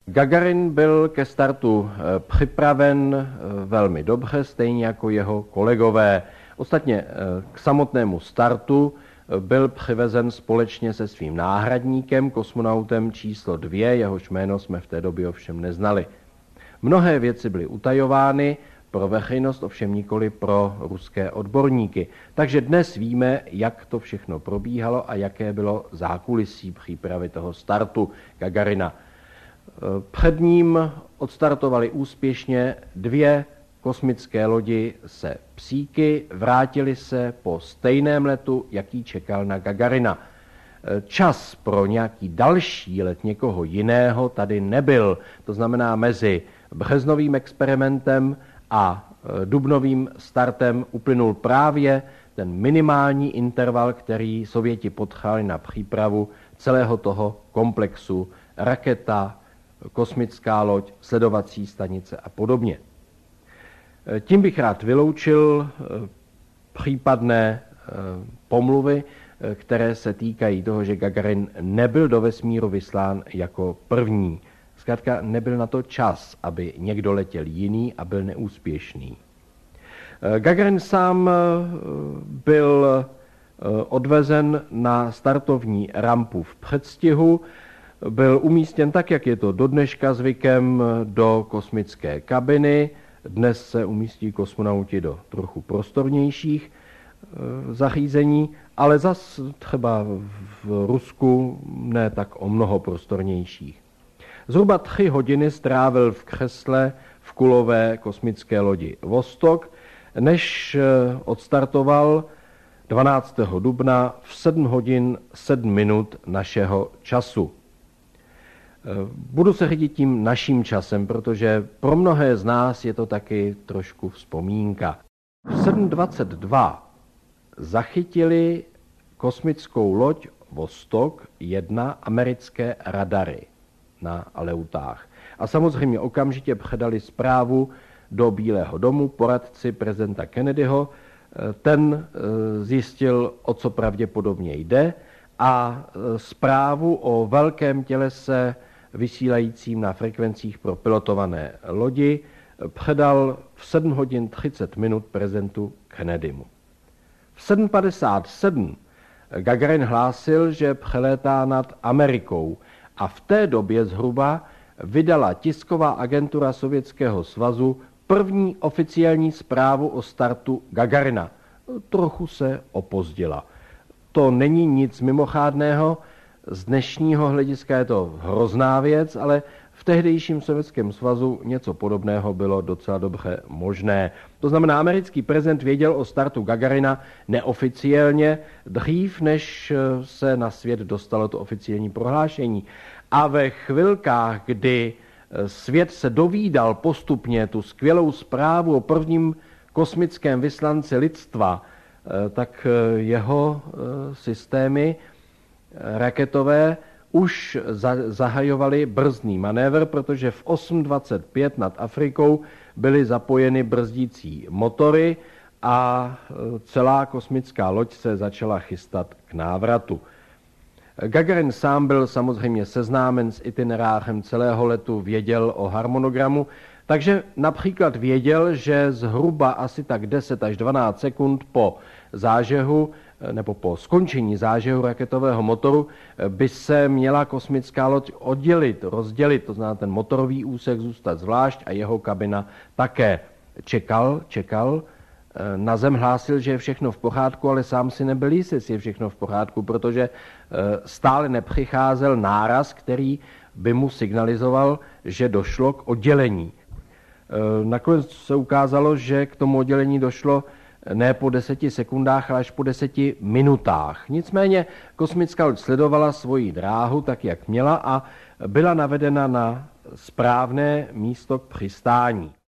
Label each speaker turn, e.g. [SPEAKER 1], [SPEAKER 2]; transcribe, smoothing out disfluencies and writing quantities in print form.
[SPEAKER 1] Gagarin byl ke startu připraven velmi dobře, stejně jako jeho kolegové. Ostatně k samotnému startu byl přivezen společně se svým náhradníkem, kosmonautem číslo 2, jehož jméno jsme v té době ovšem neznali. Mnohé věci byly utajovány, pro veřejnost ovšem nikoli pro ruské odborníky. Takže dnes víme, jak to všechno probíhalo a jaké bylo zákulisí přípravy toho startu Gagarina. Před ním odstartovali úspěšně 2 kosmické lodi se psíky, vrátili se po stejném letu, jaký čekal na Gagarina. Čas pro nějaký další let někoho jiného tady nebyl. To znamená, mezi březnovým experimentem a dubnovým startem uplynul právě ten minimální interval, který Sověti potřebovali na přípravu celého toho komplexu raketa, kosmická loď, sledovací stanice a podobně. Tím bych rád vyloučil případné pomluvy, které se týkají toho, že Gagarin nebyl do vesmíru vyslán jako první. Zkrátka nebyl na to čas, aby někdo letěl jiný a byl neúspěšný. Gagarin sám byl odvezen na startovní rampu v předstihu, byl umístěn tak, jak je to do dneška zvykem, do kosmické kabiny. Dnes se umístí kosmonauti do trochu prostornějších zařízení, ale zas třeba v Rusku ne tak o mnoho prostornějších. Zhruba 3 hodiny strávil v křesle v kulové kosmické lodi Vostok, než odstartoval 12. dubna v 7 hodin 7 minut našeho času. Budu se řídit tím naším časem, protože pro mnohé z nás je to taky trošku vzpomínka. V 7:22 zachytili kosmickou loď Vostok 1 americké radary na Aleutách. A samozřejmě okamžitě předali zprávu do Bílého domu poradci prezidenta Kennedyho. Ten zjistil, o co pravděpodobně jde, a zprávu o velkém tělese vysílajícím na frekvencích pro pilotované lodi předal v 7 hodin 30 minut prezidentu Kennedymu. V 7:57 Gagarin hlásil, že přelétá nad Amerikou, a v té době zhruba vydala tisková agentura Sovětského svazu první oficiální zprávu o startu Gagarina. Trochu se opozdila. To není nic mimořádného, z dnešního hlediska je to hrozná věc, ale v tehdejším Sovětském svazu něco podobného bylo docela dobře možné. To znamená, americký prezident věděl o startu Gagarina neoficiálně dřív, než se na svět dostalo to oficiální prohlášení. A ve chvilkách, kdy svět se dovídal postupně tu skvělou zprávu o prvním kosmickém vyslanci lidstva, tak jeho systémy raketové už zahajovaly brzdný manévr, protože v 8:25 nad Afrikou byly zapojeny brzdící motory a celá kosmická loď se začala chystat k návratu. Gagarin sám byl samozřejmě seznámen s itinerářem celého letu, věděl o harmonogramu, takže například věděl, že zhruba asi tak 10 až 12 sekund po zážehu nebo po skončení zážehu raketového motoru by se měla kosmická loď rozdělit, to znamená ten motorový úsek zůstat zvlášť a jeho kabina také. Čekal, na zem hlásil, že je všechno v pořádku, ale sám si nebyl jistý, jestli je všechno v pořádku, protože stále nepřicházel náraz, který by mu signalizoval, že došlo k oddělení. Nakonec se ukázalo, že k tomu oddělení došlo ne po 10 sekundách, ale až po 10 minutách. Nicméně kosmická loď sledovala svoji dráhu tak, jak měla, a byla navedena na správné místo k přistání.